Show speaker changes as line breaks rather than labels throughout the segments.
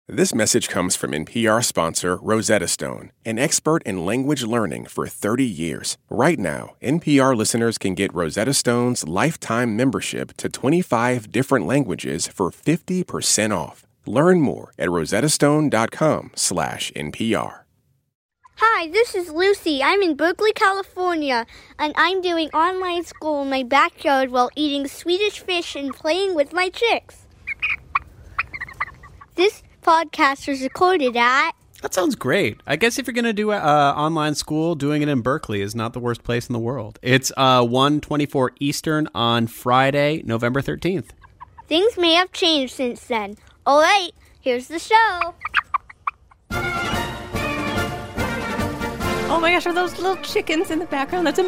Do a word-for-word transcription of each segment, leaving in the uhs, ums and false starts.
This message comes from N P R sponsor Rosetta Stone, an expert in language learning for thirty years. Right now, N P R listeners can get Rosetta Stone's lifetime membership to twenty-five different languages for fifty percent off. Learn more at rosettastone.com slash NPR.
Hi, this is Lucy. I'm in Berkeley, California, and I'm doing online school in my backyard while eating Swedish fish and playing with my chicks. This podcast was recorded at...
That sounds great. I guess if you're going to do uh, online school, doing it in Berkeley is not the worst place in the world. It's uh, one twenty-four Eastern on Friday, November thirteenth.
Things may have changed since then. All right, here's the show.
Oh my gosh, are those little chickens in the background? That's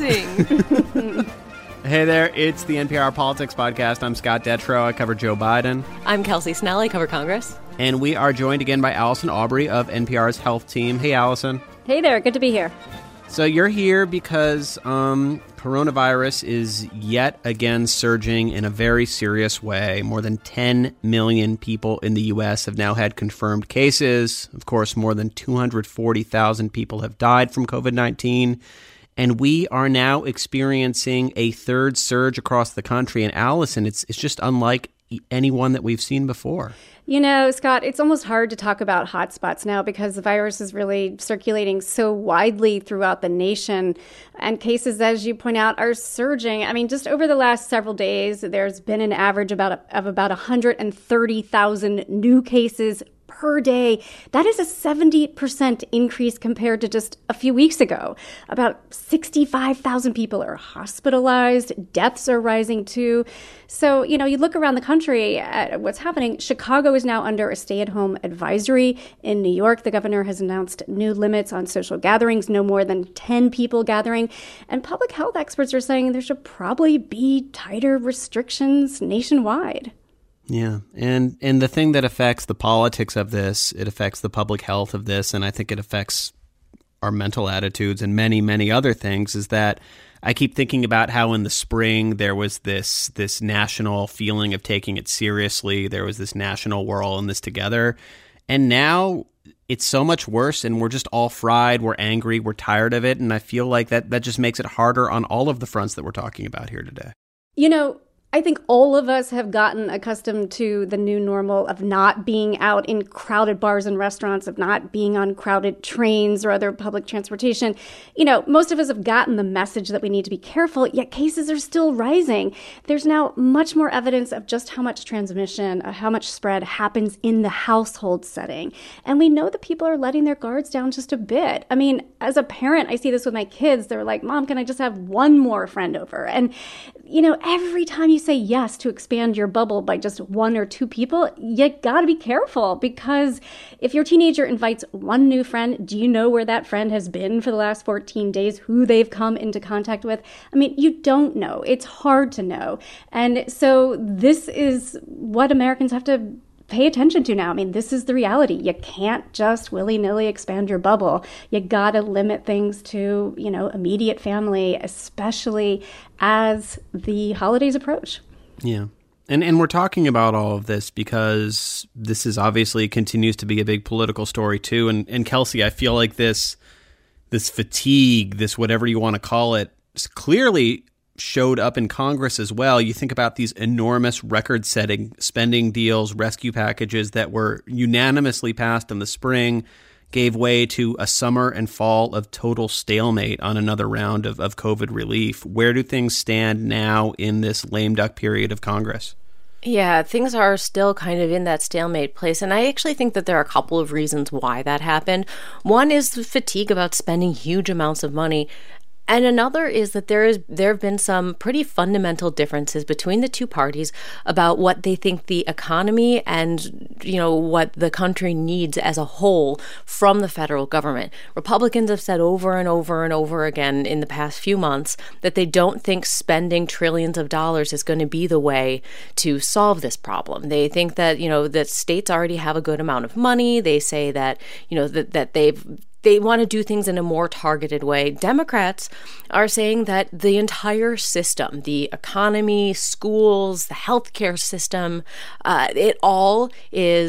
amazing.
Hey there, it's the N P R Politics Podcast. I'm Scott Detrow. I cover Joe Biden.
I'm Kelsey Snell. I cover Congress.
And we are joined again by Allison Aubrey of N P R's Health Team. Hey, Allison.
Hey there. Good to be here.
So you're here because um, coronavirus is yet again surging in a very serious way. More than ten million people in the U S have now had confirmed cases. Of course, more than two hundred forty thousand people have died from covid nineteen. And we are now experiencing a third surge across the country. And Allison, it's it's just unlike anyone that we've seen before.
You know, Scott, it's almost hard to talk about hotspots now because the virus is really circulating so widely throughout the nation. And cases, as you point out, are surging. I mean, just over the last several days, there's been an average about of about one hundred thirty thousand new cases per day. That is a seventy percent increase compared to just a few weeks ago. About sixty-five thousand people are hospitalized. Deaths are rising too. So, you know, you look around the country at what's happening. Chicago is now under a stay-at-home advisory. In New York, the governor has announced new limits on social gatherings, no more than ten people gathering. And public health experts are saying there should probably be tighter restrictions nationwide.
Yeah. And and the thing that affects the politics of this, it affects the public health of this, and I think it affects our mental attitudes and many, many other things, is that I keep thinking about how in the spring there was this this national feeling of taking it seriously. There was this national, we're all in this together. And now it's so much worse, and we're just all fried. We're angry. We're tired of it. And I feel like that that just makes it harder on all of the fronts that we're talking about here today.
You know, I think all of us have gotten accustomed to the new normal of not being out in crowded bars and restaurants, of not being on crowded trains or other public transportation. You know, most of us have gotten the message that we need to be careful, yet cases are still rising. There's now much more evidence of just how much transmission, uh, how much spread happens in the household setting. And we know that people are letting their guards down just a bit. I mean, as a parent, I see this with my kids. They're like, Mom, can I just have one more friend over? And, you know, every time you say yes to expand your bubble by just one or two people, you gotta be careful, because if your teenager invites one new friend, do you know where that friend has been for the last fourteen days, who they've come into contact with? I mean, you don't know. It's hard to know. And so this is what Americans have to pay attention to now. I mean, this is the reality. You can't just willy-nilly expand your bubble. You gotta limit things to, you know, immediate family, especially as the holidays approach.
Yeah. And and we're talking about all of this because this is obviously continues to be a big political story too. And and Kelsey, I feel like this this fatigue, this whatever you want to call it, clearly showed up in Congress as well. You think about these enormous record-setting spending deals, rescue packages that were unanimously passed in the spring, gave way to a summer and fall of total stalemate on another round of, of COVID relief. Where do things stand now in this lame duck period of Congress?
Yeah, things are still kind of in that stalemate place. And I actually think that there are a couple of reasons why that happened. One is the fatigue about spending huge amounts of money. And another is that there is there have been some pretty fundamental differences between the two parties about what they think the economy and, you know, what the country needs as a whole from the federal government. Republicans have said over and over and over again in the past few months that they don't think spending trillions of dollars is going to be the way to solve this problem. They think that, you know, that states already have a good amount of money. They say that, you know, that, that they've They want to do things in a more targeted way. Democrats are saying that the entire system, the economy, schools, the healthcare system, uh, it all is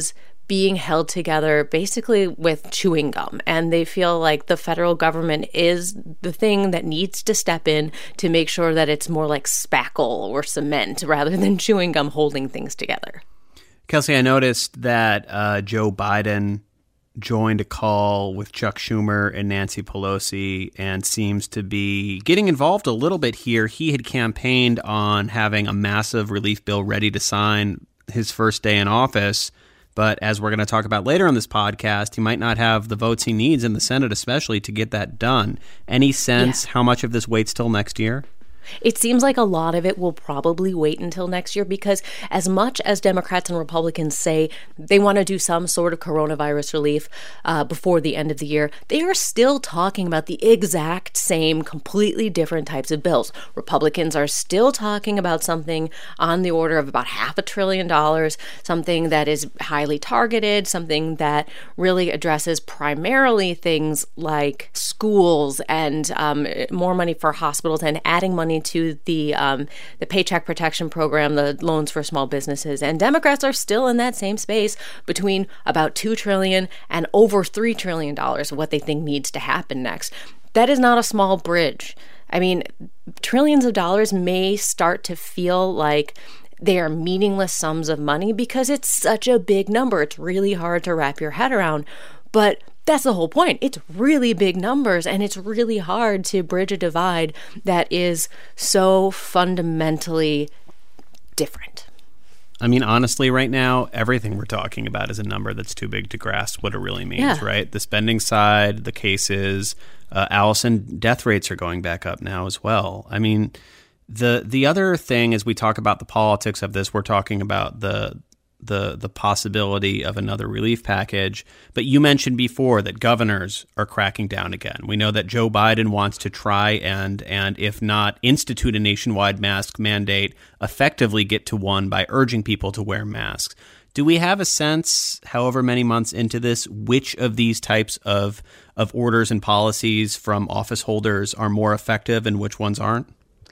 being held together basically with chewing gum. And they feel like the federal government is the thing that needs to step in to make sure that it's more like spackle or cement rather than chewing gum holding things together.
Kelsey, I noticed that uh, Joe Biden joined a call with Chuck Schumer and Nancy Pelosi and seems to be getting involved a little bit here. He had campaigned on having a massive relief bill ready to sign his first day in office. But as we're going to talk about later on this podcast, he might not have the votes he needs in the Senate, especially to get that done. Any sense yeah. how much of this waits till next year?
It seems like a lot of it will probably wait until next year because as much as Democrats and Republicans say they want to do some sort of coronavirus relief uh, before the end of the year, they are still talking about the exact same, completely different types of bills. Republicans are still talking about something on the order of about half a trillion dollars, something that is highly targeted, something that really addresses primarily things like schools and um, more money for hospitals and adding money to the um, the Paycheck Protection Program, the loans for small businesses. And Democrats are still in that same space between about two trillion dollars and over three trillion dollars of what they think needs to happen next. That is not a small bridge. I mean, trillions of dollars may start to feel like they are meaningless sums of money because it's such a big number. It's really hard to wrap your head around. But that's the whole point. It's really big numbers, and it's really hard to bridge a divide that is so fundamentally different.
I mean, honestly, right now, everything we're talking about is a number that's too big to grasp what it really means, yeah. right? The spending side, the cases, uh, Allison, death rates are going back up now as well. I mean, the the other thing as we talk about the politics of this, we're talking about the the the possibility of another relief package. But you mentioned before that governors are cracking down again. We know that Joe Biden wants to try and, and if not institute a nationwide mask mandate, effectively get to one by urging people to wear masks. Do we have a sense, however many months into this, which of these types of, of orders and policies from office holders are more effective and which ones aren't?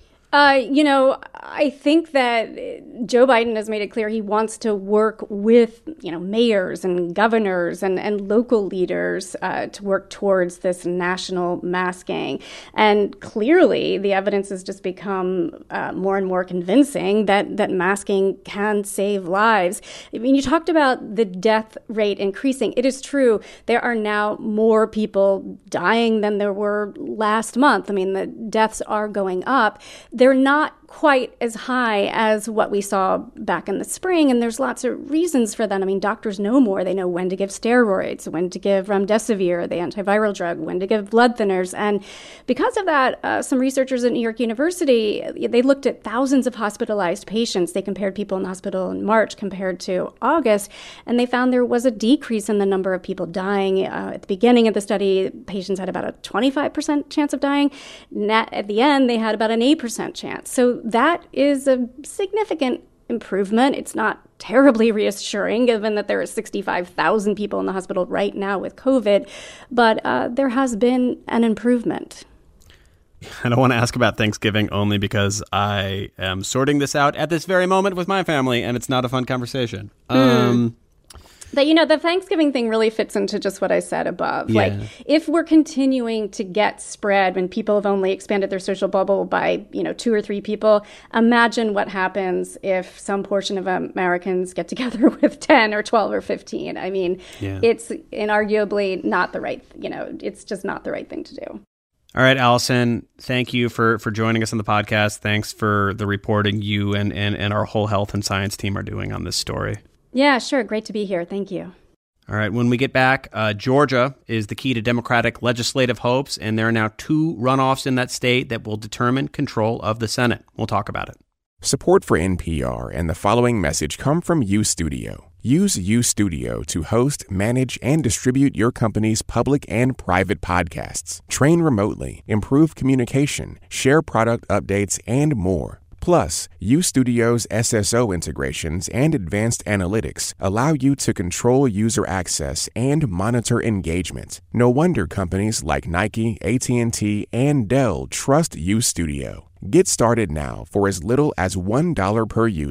Uh, you know, I think that Joe Biden has made it clear he wants to work with, you know, mayors and governors and, and local leaders uh, to work towards this national masking. And clearly, the evidence has just become uh, more and more convincing that, that masking can save lives. I mean, you talked about the death rate increasing. It is true. There are now more people dying than there were last month. I mean, the deaths are going up. They're not quite as high as what we saw back in the spring, and there's lots of reasons for that. I mean, doctors know more. They know when to give steroids, when to give remdesivir, the antiviral drug, when to give blood thinners. And because of that, uh, some researchers at New York University, they looked at thousands of hospitalized patients. They compared people in the hospital in March compared to August, and they found there was a decrease in the number of people dying. Uh, at the beginning of the study, patients had about a twenty-five percent chance of dying. At the end, they had about an eight percent chance. So that is a significant improvement. It's not terribly reassuring, given that there are sixty-five thousand people in the hospital right now with COVID, but uh, there has been an improvement.
I don't want to ask about Thanksgiving only because I am sorting this out at this very moment with my family, and it's not a fun conversation. Mm. Um
But, you know, the Thanksgiving thing really fits into just what I said above.
Yeah.
Like, if we're continuing to get spread when people have only expanded their social bubble by, you know, two or three people, imagine what happens if some portion of Americans get together with ten or twelve or fifteen. I mean, yeah. It's inarguably not the right, you know, it's just not the right thing to do.
All right, Allison, thank you for, for joining us on the podcast. Thanks for the reporting you and, and, and our whole health and science team are doing on this story.
Yeah, sure. Great to be here. Thank you.
All right. When we get back, uh, Georgia is the key to Democratic legislative hopes, and there are now two runoffs in that state that will determine control of the Senate. We'll talk about it.
Support for N P R and the following message come from UStudio. Use UStudio to host, manage, and distribute your company's public and private podcasts. Train remotely, improve communication, share product updates, and more. Plus, UStudio's S S O integrations and advanced analytics allow you to control user access and monitor engagement. No wonder companies like Nike, A T and T, and Dell trust UStudio. Get started now for as little as one dollar per user.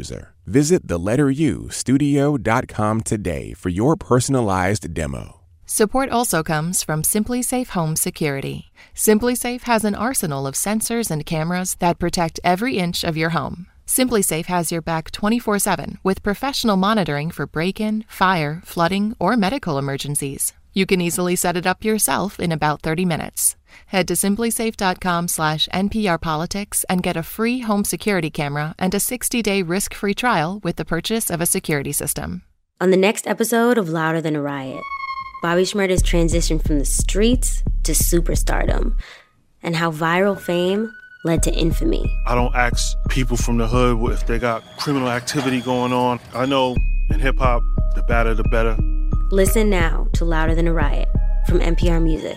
Visit the letter U studio dot com today for your personalized demo.
Support also comes from SimpliSafe Home Security. SimpliSafe has an arsenal of sensors and cameras that protect every inch of your home. SimpliSafe has your back twenty-four seven with professional monitoring for break-in, fire, flooding, or medical emergencies. You can easily set it up yourself in about thirty minutes. Head to simplysafe.com slash NPRPolitics and get a free home security camera and a sixty-day risk-free trial with the purchase of a security system.
On the next episode of Louder Than a Riot, Bobby Shmurda's transition from the streets to superstardom and how viral fame led to infamy.
I don't ask people from the hood if they got criminal activity going on. I know in hip-hop, the badder the better.
Listen now to Louder Than a Riot from N P R Music.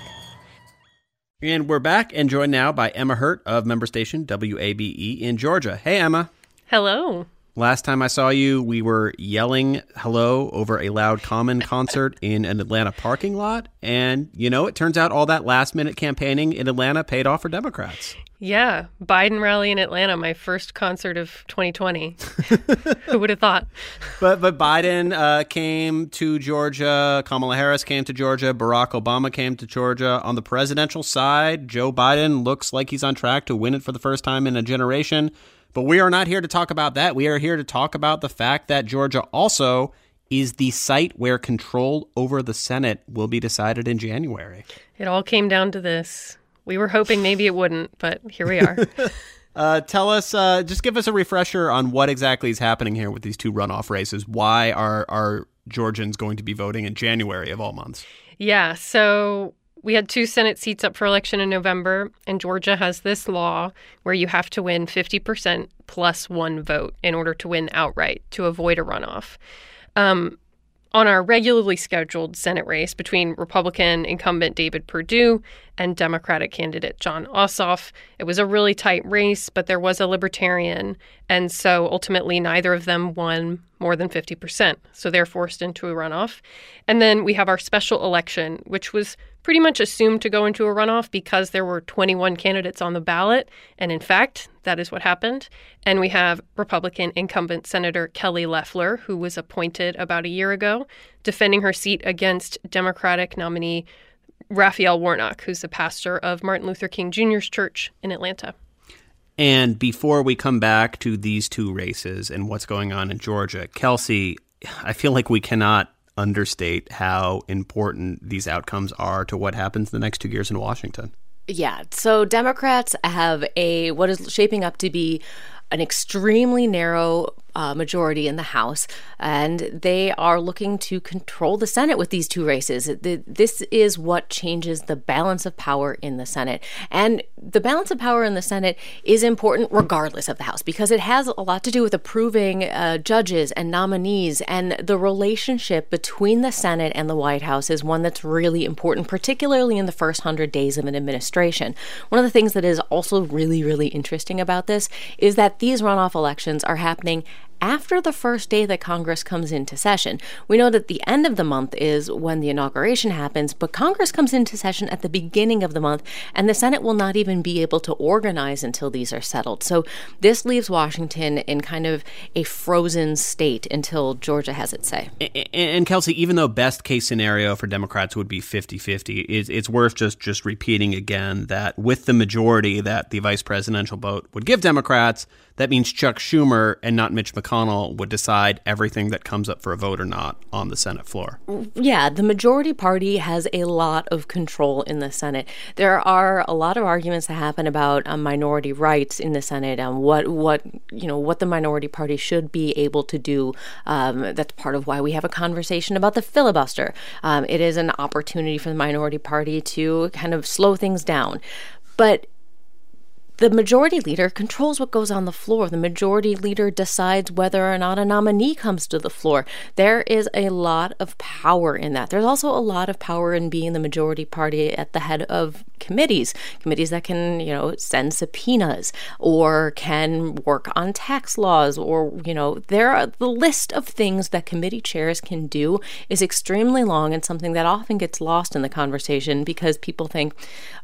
And we're back and joined now by Emma Hurt of member station W A B E in Georgia. Hey, Emma.
Hello.
Last time I saw you, we were yelling hello over a Loud Common concert in an Atlanta parking lot. And, you know, it turns out all that last-minute campaigning in Atlanta paid off for Democrats.
Yeah, Biden rally in Atlanta, my first concert of twenty twenty. Who would have thought?
But but Biden uh, came to Georgia. Kamala Harris came to Georgia. Barack Obama came to Georgia. On the presidential side, Joe Biden looks like he's on track to win it for the first time in a generation. But we are not here to talk about that. We are here to talk about the fact that Georgia also is the site where control over the Senate will be decided in January.
It all came down to this. We were hoping maybe it wouldn't, but here we are.
uh, tell us, uh, just give us a refresher on what exactly is happening here with these two runoff races. Why are, are Georgians going to be voting in January of all months?
Yeah, so we had two Senate seats up for election in November, and Georgia has this law where you have to win fifty percent plus one vote in order to win outright to avoid a runoff. Um, on our regularly scheduled Senate race between Republican incumbent David Perdue and Democratic candidate Jon Ossoff, it was a really tight race, but there was a Libertarian, and so ultimately neither of them won more than fifty percent. So they're forced into a runoff. And then we have our special election, which was pretty much assumed to go into a runoff because there were twenty-one candidates on the ballot. And in fact, that is what happened. And we have Republican incumbent Senator Kelly Loeffler, who was appointed about a year ago, defending her seat against Democratic nominee Raphael Warnock, who's the pastor of Martin Luther King Junior's church in Atlanta.
And before we come back to these two races and what's going on in Georgia, Kelsey, I feel like we cannot understate how important these outcomes are to what happens the next two years in Washington.
Yeah. So Democrats have a what is shaping up to be an extremely narrow uh, majority in the House, and they are looking to control the Senate with these two races. The, this is what changes the balance of power in the Senate. And the balance of power in the Senate is important regardless of the House because it has a lot to do with approving uh, judges and nominees, and the relationship between the Senate and the White House is one that's really important, particularly in the first hundred days of an administration. One of the things that is also really, really interesting about this is that these runoff elections are happening after the first day that Congress comes into session. We know that the end of the month is when the inauguration happens, but Congress comes into session at the beginning of the month, and the Senate will not even be able to organize until these are settled. So this leaves Washington in kind of a frozen state until Georgia has its say.
And, and Kelsey, even though best case scenario for Democrats would be fifty-fifty, it's, it's worth just, just repeating again that with the majority that the vice presidential vote would give Democrats, that means Chuck Schumer and not Mitch McConnell would decide everything that comes up for a vote or not on the Senate floor.
Yeah, the majority party has a lot of control in the Senate. There are a lot of arguments that happen about um, minority rights in the Senate and what what you know what the minority party should be able to do. Um, that's part of why we have a conversation about the filibuster. Um, it is an opportunity for the minority party to kind of slow things down, but the majority leader controls what goes on the floor. The majority leader decides whether or not a nominee comes to the floor. There is a lot of power in that. There's also a lot of power in being the majority party at the head of committees, committees that can, you know, send subpoenas or can work on tax laws, or, you know, there are the list of things that committee chairs can do is extremely long and something that often gets lost in the conversation because people think,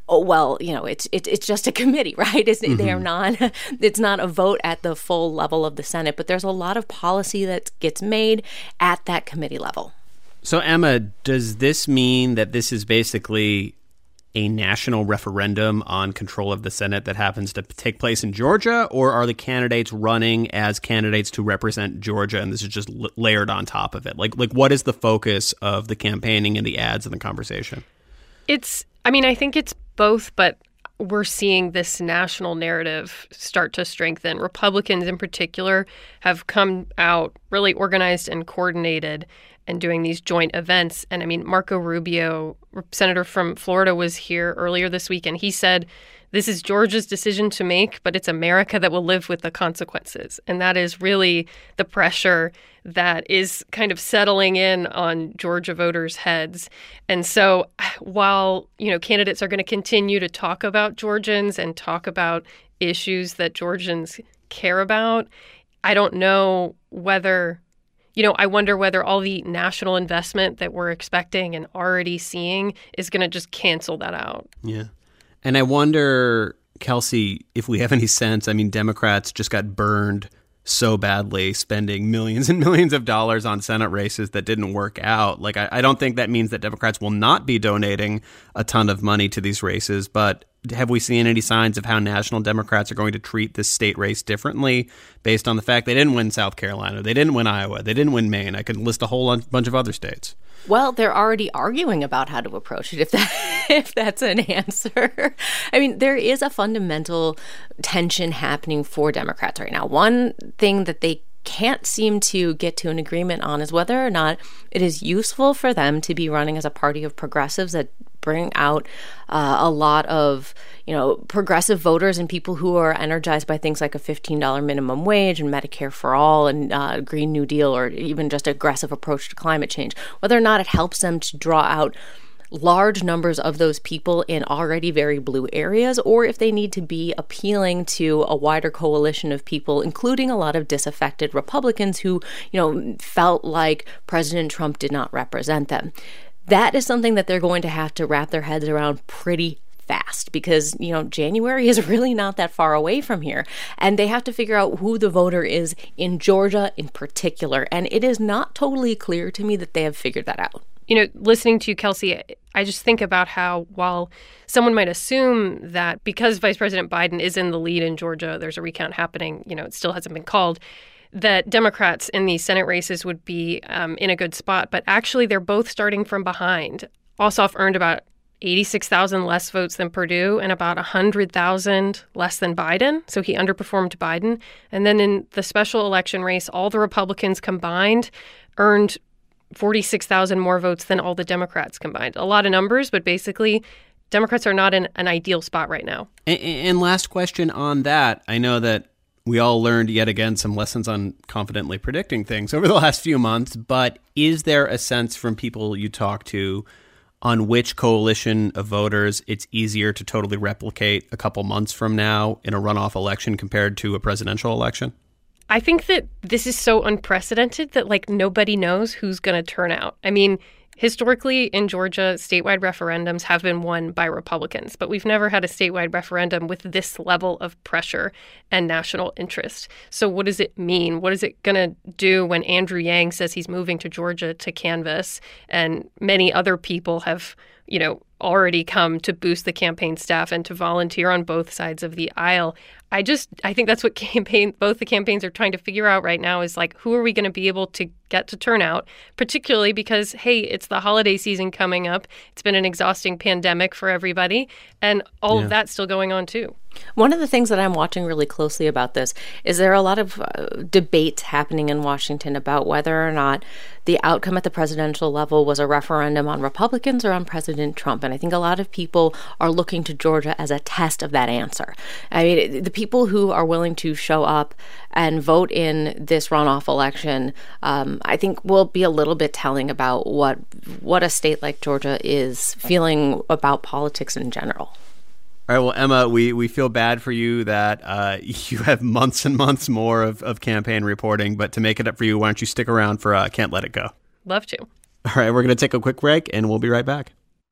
oh, well, you know, it's it, it's just a committee, right? It's, mm-hmm. They're not, it's not a vote at the full level of the Senate, but there's a lot of policy that gets made at that committee level.
So, Emma, does this mean that this is basically a national referendum on control of the Senate that happens to take place in Georgia, or are the candidates running as candidates to represent Georgia, and this is just l- layered on top of it? Like, like, what is the focus of the campaigning and the ads and the conversation?
It's, I mean, I think it's both, but we're seeing this national narrative start to strengthen. Republicans in particular have come out really organized and coordinated and doing these joint events. And I mean, Marco Rubio, senator from Florida, was here earlier this week, and he said, this is Georgia's decision to make, but it's America that will live with the consequences. And that is really the pressure that is kind of settling in on Georgia voters' heads. And so while, you know, candidates are going to continue to talk about Georgians and talk about issues that Georgians care about, I don't know whether... You know, I wonder whether all the national investment that we're expecting and already seeing is going to just cancel that out.
Yeah. And I wonder, Kelsey, if we have any sense, I mean, Democrats just got burned so badly spending millions and millions of dollars on Senate races that didn't work out. Like, I, I don't think that means that Democrats will not be donating a ton of money to these races, but have we seen any signs of how national Democrats are going to treat this state race differently based on the fact they didn't win South Carolina, they didn't win Iowa, they didn't win Maine? I could list a whole bunch of other states.
Well, they're already arguing about how to approach it, if that if that's an answer. I mean, there is a fundamental tension happening for Democrats right now. One thing that they can't seem to get to an agreement on is whether or not it is useful for them to be running as a party of progressives that bring out uh, a lot of, you know, progressive voters and people who are energized by things like a fifteen dollars minimum wage and Medicare for all and uh, Green New Deal, or even just aggressive approach to climate change, whether or not it helps them to draw out large numbers of those people in already very blue areas, or if they need to be appealing to a wider coalition of people, including a lot of disaffected Republicans who, you know, felt like President Trump did not represent them. That is something that they're going to have to wrap their heads around pretty fast because, you know, January is really not that far away from here. And they have to figure out who the voter is in Georgia in particular. And it is not totally clear to me that they have figured that out.
You know, listening to you, Kelsey, I just think about how while someone might assume that because Vice President Biden is in the lead in Georgia, there's a recount happening, you know, it still hasn't been called, that Democrats in these Senate races would be um, in a good spot. But actually, they're both starting from behind. Ossoff earned about eighty-six thousand less votes than Perdue and about one hundred thousand less than Biden. So he underperformed Biden. And then in the special election race, all the Republicans combined earned forty-six thousand more votes than all the Democrats combined. A lot of numbers, but basically Democrats are not in an ideal spot right now.
And, and last question on that. I know that we all learned yet again some lessons on confidently predicting things over the last few months, but is there a sense from people you talk to on which coalition of voters it's easier to totally replicate a couple months from now in a runoff election compared to a presidential election?
I think that this is so unprecedented that, like, nobody knows who's going to turn out. I mean, historically in Georgia, statewide referendums have been won by Republicans, but we've never had a statewide referendum with this level of pressure and national interest. So what does it mean? What is it going to do when Andrew Yang says he's moving to Georgia to canvass and many other people have, you know, already come to boost the campaign staff and to volunteer on both sides of the aisle? I just, I think that's what campaign, both the campaigns are trying to figure out right now is like, who are we going to be able to get to turn out, particularly because, hey, it's the holiday season coming up. It's been an exhausting pandemic for everybody, and all yeah. of that's still going on too.
One of the things that I'm watching really closely about this is there are a lot of uh, debates happening in Washington about whether or not the outcome at the presidential level was a referendum on Republicans or on President Trump. And I think a lot of people are looking to Georgia as a test of that answer. I mean, the people who are willing to show up and vote in this runoff election, um, I think will be a little bit telling about what what a state like Georgia is feeling about politics in general.
All right, well, Emma, we, we feel bad for you that uh, you have months and months more of, of campaign reporting, but to make it up for you, why don't you stick around for uh, Can't Let It Go?
Love to.
All right, we're going to take a quick break, and we'll be right back.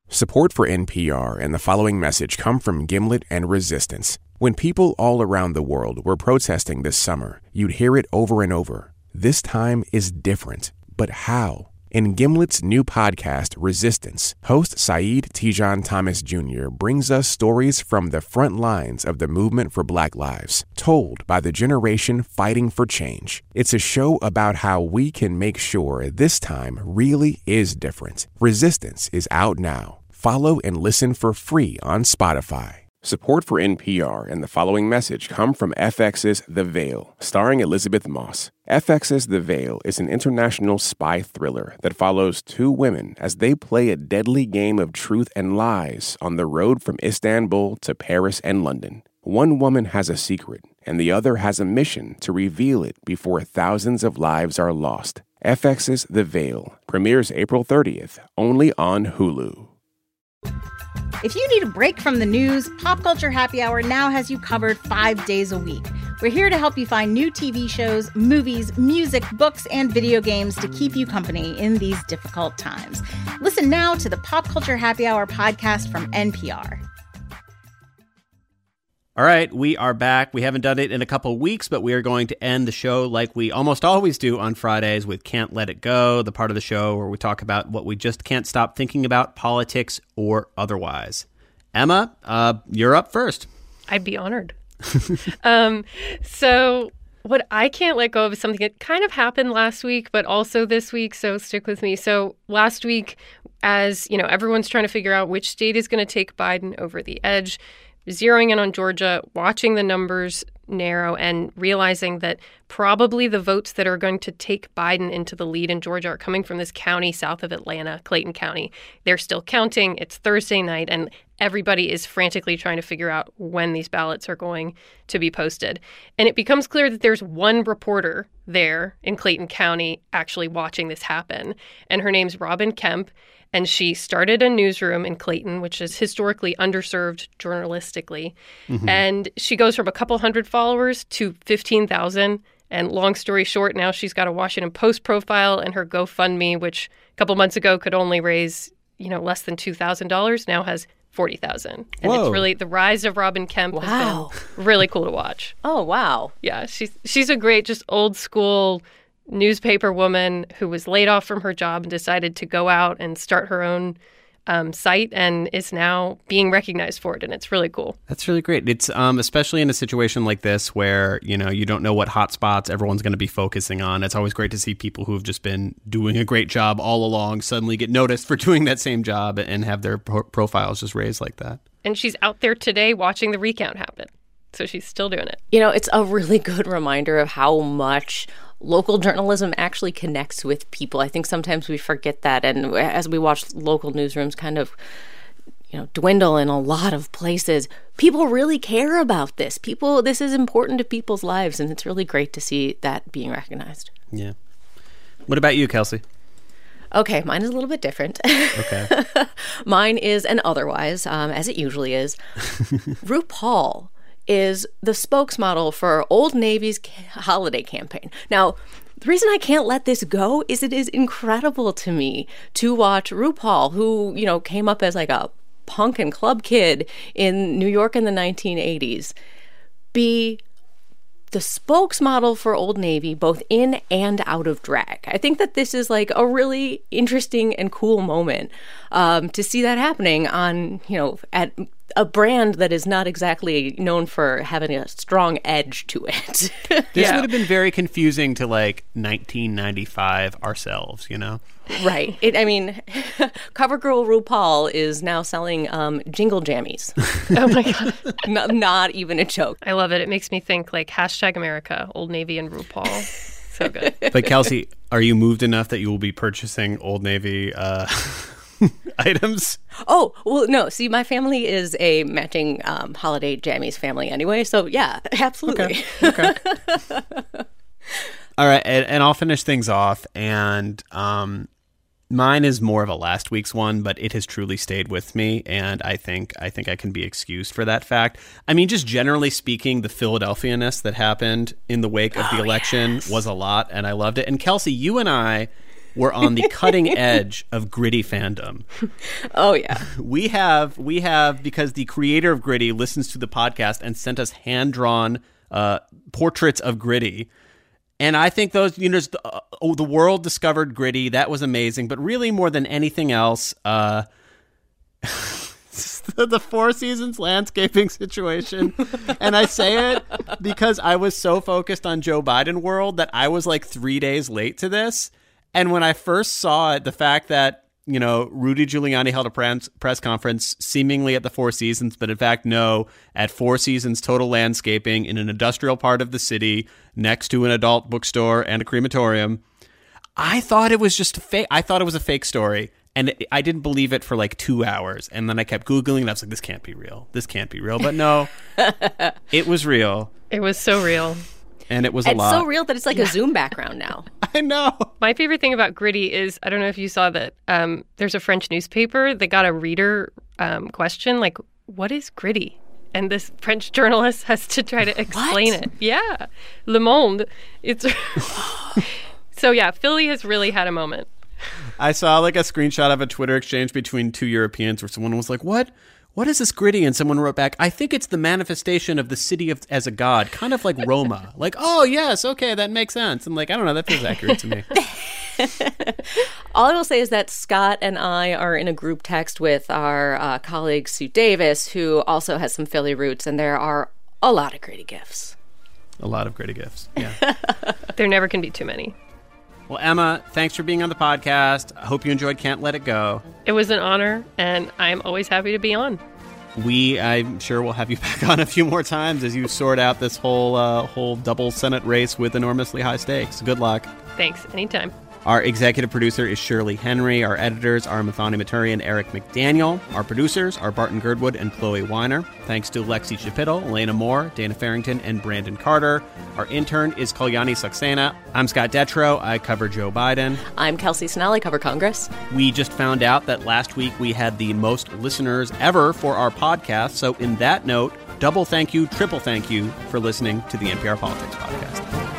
Support for N P R and the following message come from Gimlet and Resistance. When people all around the world were protesting this summer, you'd hear it over and over. This time is different. But how? In Gimlet's new podcast, Resistance, host Saeed Tijan Thomas Junior brings us stories from the front lines of the movement for Black lives, told by the generation fighting for change. It's a show about how we can make sure this time really is different. Resistance is out now. Follow and listen for free on Spotify. Support for N P R and the following message come from F X's The Veil, starring Elizabeth Moss. F X's The Veil is an international spy thriller that follows two women as they play a deadly game of truth and lies on the road from Istanbul to Paris and London. One woman has a secret, and the other has a mission to reveal it before thousands of lives are lost. F X's The Veil premieres April thirtieth, only on Hulu.
If you need a break from the news, Pop Culture Happy Hour now has you covered five days a week. We're here to help you find new T V shows, movies, music, books, and video games to keep you company in these difficult times. Listen now to the Pop Culture Happy Hour podcast from N P R.
All right, we are back. We haven't done it in a couple weeks, but we are going to end the show like we almost always do on Fridays with Can't Let It Go, the part of the show where we talk about what we just can't stop thinking about, politics or otherwise. Emma, uh, you're up first.
I'd be honored. um, so what I can't let go of is something that kind of happened last week, but also this week, so stick with me. So last week, as you know, everyone's trying to figure out which state is going to take Biden over the edge, zeroing in on Georgia, watching the numbers narrow, and realizing that probably the votes that are going to take Biden into the lead in Georgia are coming from this county south of Atlanta, Clayton County. They're still counting. It's Thursday night, and everybody is frantically trying to figure out when these ballots are going to be posted. And it becomes clear that there's one reporter there in Clayton County actually watching this happen, and her name's Robin Kemp. And she started a newsroom in Clayton, which is historically underserved journalistically. Mm-hmm. And she goes from a couple hundred followers to fifteen thousand. And long story short, now she's got a Washington Post profile, and her GoFundMe, which a couple months ago could only raise, you know, less than two thousand dollars, now has forty thousand dollars. And Whoa. It's really the rise of Robin Kemp. Wow. Has been really cool to watch.
Oh, wow.
Yeah, she's she's a great, just old school newspaper woman who was laid off from her job and decided to go out and start her own um, site, and is now being recognized for it. And it's really cool.
That's really great. It's um, especially in a situation like this where, you know, you don't know what hot spots everyone's going to be focusing on. It's always great to see people who have just been doing a great job all along suddenly get noticed for doing that same job and have their pro- profiles just raised like that.
And she's out there today watching the recount happen. So she's still doing it.
You know, it's a really good reminder of how much local journalism actually connects with people. I think sometimes we forget that. And as we watch local newsrooms kind of, you know, dwindle in a lot of places, people really care about this. People, this is important to people's lives. And it's really great to see that being recognized.
Yeah. What about you, Kelsey?
Okay, mine is a little bit different.
Okay.
Mine is an otherwise, um, as it usually is. RuPaul is the spokesmodel for Old Navy's holiday campaign. Now, the reason I can't let this go is it is incredible to me to watch RuPaul, who, you know, came up as like a punk and club kid in New York in the nineteen eighties, be the spokesmodel for Old Navy, both in and out of drag. I think that this is like a really interesting and cool moment um, to see that happening on, you know, at a brand that is not exactly known for having a strong edge to it.
This
yeah.
would have been very confusing to like nineteen ninety-five ourselves, you know?
Right. It, I mean, CoverGirl RuPaul is now selling um, jingle jammies.
Oh my God.
not, not even a joke.
I love it. It makes me think like hashtag America, Old Navy and RuPaul. So good.
But Kelsey, are you moved enough that you will be purchasing Old Navy uh, items?
Oh, well, no. See, my family is a matching um, holiday jammies family anyway. So yeah, absolutely.
Okay. Okay. All right. And, and I'll finish things off. And um, mine is more of a last week's one, but it has truly stayed with me. And I think I think I can be excused for that fact. I mean, just generally speaking, the Philadelphia-ness that happened in the wake of the
oh,
election
yes.
was a lot. And I loved it. And Kelsey, you and I were on the cutting edge of Gritty fandom.
Oh, yeah.
We have, we have, because the creator of Gritty listens to the podcast and sent us hand-drawn uh, portraits of Gritty. And I think those, you know, uh, oh, the world discovered Gritty. That was amazing. But really, more than anything else, uh, the Four Seasons landscaping situation. And I say it because I was so focused on Joe Biden world that I was like three days late to this. And when I first saw it, the fact that, you know, Rudy Giuliani held a press press conference seemingly at the Four Seasons, but in fact, no, at Four Seasons Total Landscaping in an industrial part of the city next to an adult bookstore and a crematorium. I thought it was just a fake. I thought it was a fake story. And I didn't believe it for like two hours. And then I kept Googling and I was like, this can't be real. This can't be real. But no, it was real.
It was so real.
And it was a
it's
lot.
It's so real that it's like yeah. a Zoom background now.
I know.
My favorite thing about Gritty is, I don't know if you saw that, um, there's a French newspaper that got a reader um, question, like, what is Gritty? And this French journalist has to try to explain
what?
it. Yeah. Le Monde. It's So yeah, Philly has really had a moment.
I saw like a screenshot of a Twitter exchange between two Europeans where someone was like, what? What is this Gritty? And someone wrote back, I think it's the manifestation of the city of, as a god, kind of like Roma. Like, oh, yes, okay, that makes sense. And like, I don't know, that feels accurate to me.
All I will say is that Scott and I are in a group text with our uh, colleague Sue Davis, who also has some Philly roots, and there are a lot of Gritty gifts.
A lot of Gritty gifts, yeah.
There never can be too many.
Well, Emma, thanks for being on the podcast. I hope you enjoyed Can't Let It Go.
It was an honor, and I'm always happy to be on.
We, I'm sure, will have you back on a few more times as you sort out this whole uh, whole double Senate race with enormously high stakes. Good luck.
Thanks. Anytime.
Our executive producer is Shirley Henry. Our editors are Mathani Maturi and Eric McDaniel. Our producers are Barton Girdwood and Chloe Weiner. Thanks to Lexi Chapital, Elena Moore, Dana Farrington, and Brandon Carter. Our intern is Kalyani Saxena. I'm Scott Detrow. I cover Joe Biden.
I'm Kelsey Snell. I cover Congress.
We just found out that last week we had the most listeners ever for our podcast. So in that note, double thank you, triple thank you for listening to the N P R Politics Podcast.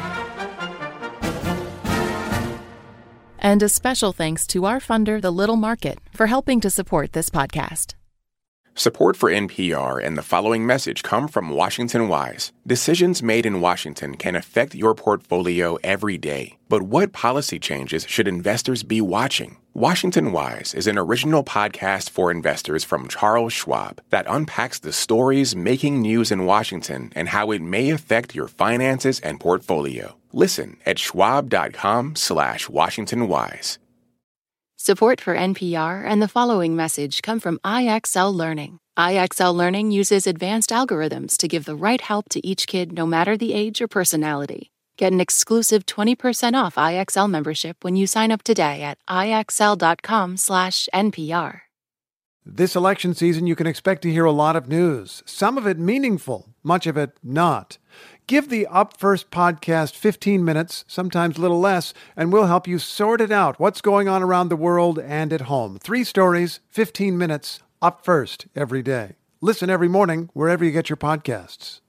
And a special thanks to our funder, The Little Market, for helping to support this podcast.
Support for N P R and the following message come from Washington Wise. Decisions made in Washington can affect your portfolio every day. But what policy changes should investors be watching? Washington Wise is an original podcast for investors from Charles Schwab that unpacks the stories making news in Washington and how it may affect your finances and portfolio. Listen at schwab.com slash Washington Wise.
Support for N P R and the following message come from I X L Learning. I X L Learning uses advanced algorithms to give the right help to each kid, no matter the age or personality. Get an exclusive twenty percent off I X L membership when you sign up today at ixl.com slash NPR.
This election season, you can expect to hear a lot of news, some of it meaningful, much of it not. Give the Up First podcast fifteen minutes, sometimes a little less, and we'll help you sort it out, what's going on around the world and at home. Three stories, fifteen minutes, Up First every day. Listen every morning wherever you get your podcasts.